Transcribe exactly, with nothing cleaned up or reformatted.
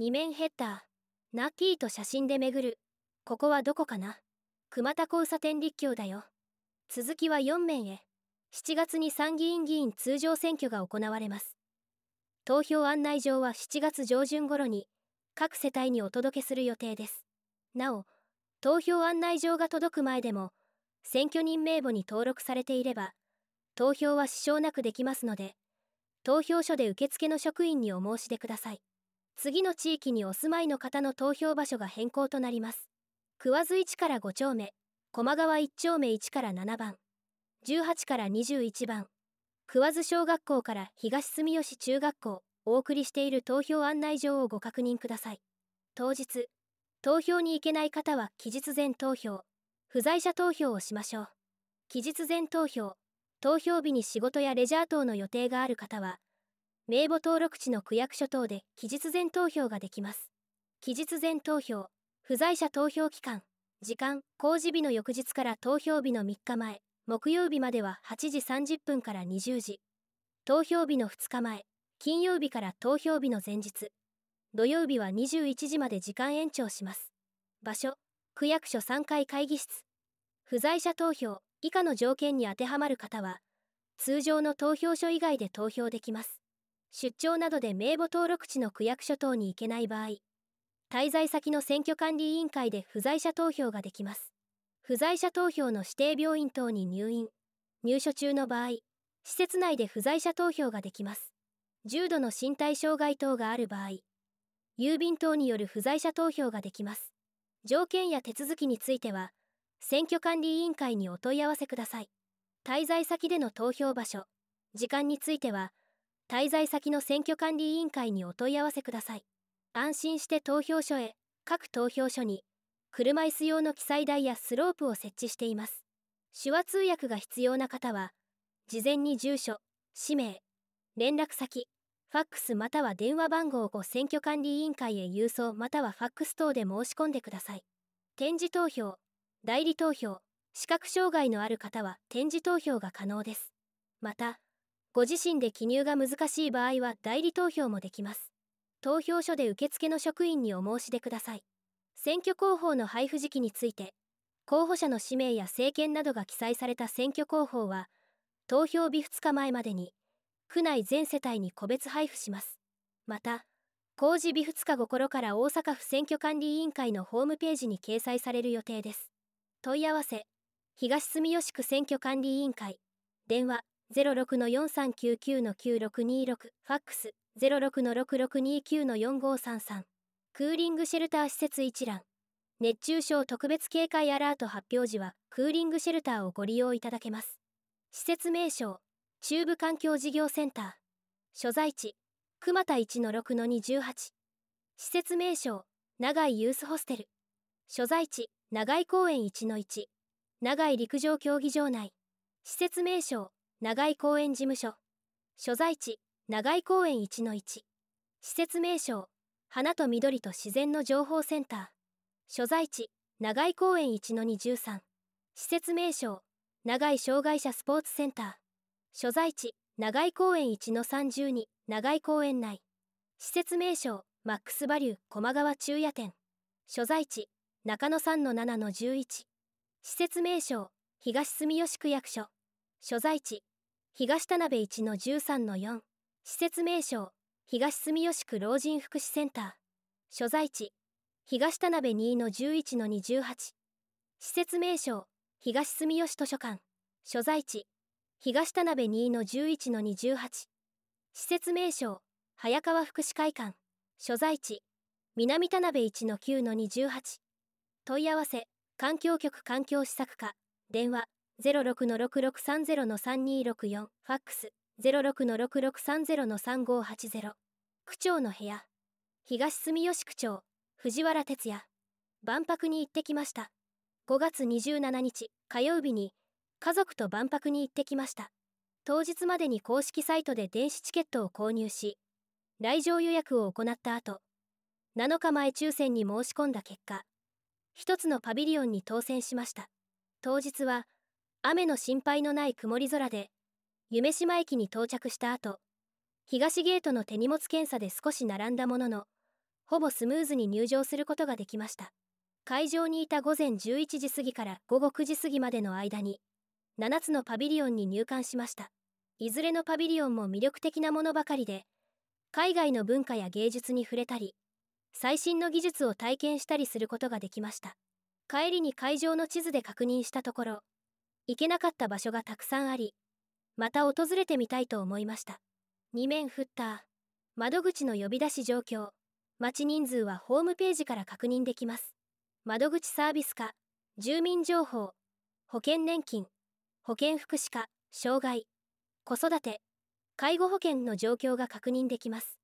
二面ヘッダー。ナッキーと写真で巡る。ここはどこかな。熊田交差点立教だよ。続きはよん面へ。しちがつに参議院議員通常選挙が行われます。投票案内状はしちがつ上旬頃に各世帯にお届けする予定です。なお、投票案内状が届く前でも選挙人名簿に登録されていれば投票は支障なくできますので、投票所で受付の職員にお申し出ください。次の地域にお住まいの方の投票場所が変更となります。桑津いちからご丁目、駒川いち丁目いちからななばん、じゅうはちからにじゅういちばん、桑津小学校から東住吉中学校、お送りしている投票案内状をご確認ください。当日、投票に行けない方は期日前投票、不在者投票をしましょう。期日前投票、投票日に仕事やレジャー等の予定がある方は、名簿登録地の区役所等で期日前投票ができます。期日前投票、不在者投票期間、時間、公示日の翌日から投票日のみっかまえ、木曜日までははちじさんじゅっぷんからにじゅうじ。投票日のふつかまえ、金曜日から投票日の前日。土曜日はにじゅういちじまで時間延長します。場所、区役所さんかい会議室。不在者投票、以下の条件に当てはまる方は、通常の投票所以外で投票できます。出張などで名簿登録地の区役所等に行けない場合、滞在先の選挙管理委員会で不在者投票ができます。不在者投票の指定病院等に入院、入所中の場合、施設内で不在者投票ができます。重度の身体障害等がある場合、郵便等による不在者投票ができます。条件や手続きについては、選挙管理委員会にお問い合わせください。滞在先での投票場所、時間については、滞在先の選挙管理委員会にお問い合わせください。安心して投票所へ、各投票所に、車椅子用の記載台やスロープを設置しています。手話通訳が必要な方は、事前に住所、氏名、連絡先、ファックスまたは電話番号を選挙管理委員会へ郵送またはファックス等で申し込んでください。点字投票、代理投票、視覚障害のある方は点字投票が可能です。また、ご自身で記入が難しい場合は代理投票もできます。投票所で受付の職員にお申し出ください。選挙広報の配布時期について、候補者の氏名や政見などが記載された選挙広報は、投票日ふつかまえまでに、区内全世帯に個別配布します。また、公示日ふつかご頃から大阪府選挙管理委員会のホームページに掲載される予定です。問い合わせ、東住吉区選挙管理委員会、電話 ゼロろくのよんさんきゅうきゅうのきゅうろくにろく、ファックス ゼロろくのろくろくにきゅうのよんごさんさん、クーリングシェルター施設一覧、熱中症特別警戒アラート発表時はクーリングシェルターをご利用いただけます。施設名称、中部環境事業センター。所在地、熊田いちのろくのにじゅうはち。施設名称、長井ユースホステル。所在地、長井公園いちのいち。長井陸上競技場内。施設名称、長井公園事務所。所在地、長井公園いちのいち。施設名称、花と緑と自然の情報センター。所在地、長井公園いちのにじゅうさん。施設名称、長井障害者スポーツセンター。所在地、長井公園いちのさんじゅうに、長井公園内。施設名称、マックスバリュー、駒川中野店。所在地、中野さんのななのじゅういち。施設名称、東住吉区役所。所在地、東田辺いちのじゅうさんのよん。施設名称、東住吉区老人福祉センター。所在地、東田辺にのじゅういちのにじゅうはち。施設名称、東住吉図書館。所在地、東田辺にのじゅういちのにじゅうはち。施設名称、早川福祉会館。所在地、南田辺いちのきゅうのにじゅうはち。問い合わせ、環境局環境施策課。電話、ゼロろくのろくろくさんゼロのさんにろくよん。ファックス、ゼロろくのろくろくさんゼロのさんごはちゼロ。区長の部屋。東住吉区長、藤原哲也。万博に行ってきました。ごがつにじゅうしちにち、火曜日に、家族と万博に行ってきました。当日までに公式サイトで電子チケットを購入し、来場予約を行った後、なのかまえ抽選に申し込んだ結果、一つのパビリオンに当選しました。当日は、雨の心配のない曇り空で、夢島駅に到着した後、東ゲートの手荷物検査で少し並んだものの、 ほぼスムーズに入場することができました。会場にいたごぜんじゅういちじ過ぎからごごくじ過ぎまでの間にななつのパビリオンに入館しました。いずれのパビリオンも魅力的なものばかりで、海外の文化や芸術に触れたり、最新の技術を体験したりすることができました。帰りに会場の地図で確認したところ、行けなかった場所がたくさんあり、また訪れてみたいと思いました。に面フッター、窓口の呼び出し状況、待ち人数はホームページから確認できます。窓口サービス課、住民情報、保険年金、保健福祉課、障害、子育て、介護保険の状況が確認できます。